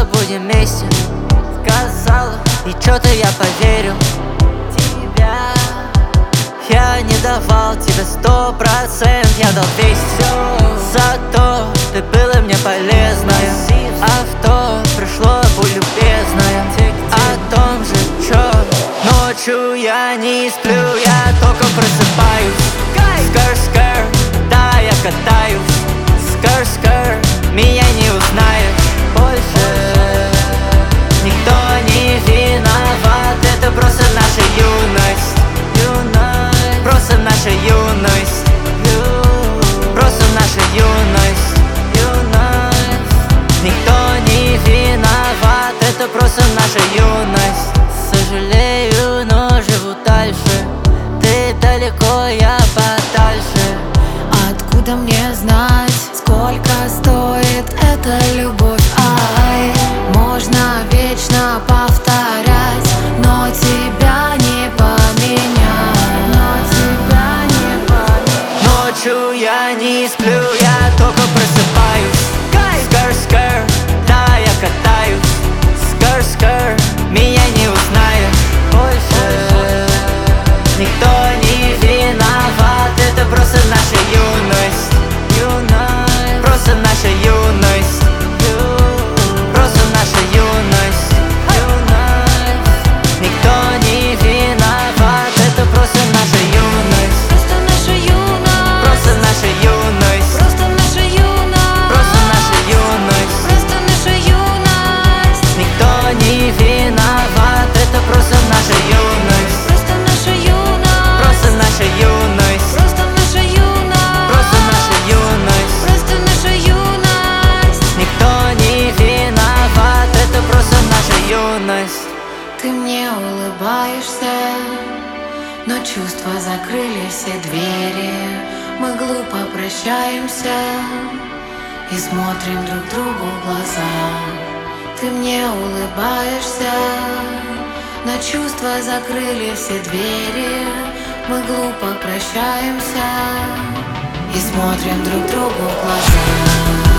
сказала, будем вместе. Сказала, и чё-то я поверил. Тебя я не давал тебе 100%, я дал 200. Зато ты была мне полезная. Авто пришло полюбезное. О том же, чё ночью я не сплю, я только просыпаюсь. Скр-скр, да, я катаюсь. Скр-скр, меня не узнаешь больше. Никто не виноват, это просто наша юность. Просто наша юность. Просто наша юность. Никто не виноват, это просто наша юность. Сожалею, но живу дальше. Ты далеко, я подальше. Откуда мне знать, сколько стоит эта любовь? Ай, можно вечно повторять, но тебя не поменять. Ночью я не сплю, я только просыпаюсь. Скр-скр, да, я катаюсь. Скр-скр, меня не узнаешь больше. Никто не виноват, это просто наша юность. Просто наша юность. Просто наша юность. Никто не виноват, это просто наша юность. Просто наша юность. Просто наша юность. Просто наша юность. Просто наша юность. Просто наша юность. Никто не виноват, это просто наша юность. Просто наша юность. Просто наша юность. Просто наша юность. Просто наша юность. Просто наша юность. Никто не виноват, это просто наша юность. Ты мне улыбаешься, но чувства закрыли все двери. Мы глупо прощаемся и смотрим друг другу в глаза. Ты мне улыбаешься, но чувства закрыли все двери. Мы глупо прощаемся и смотрим друг другу в глаза.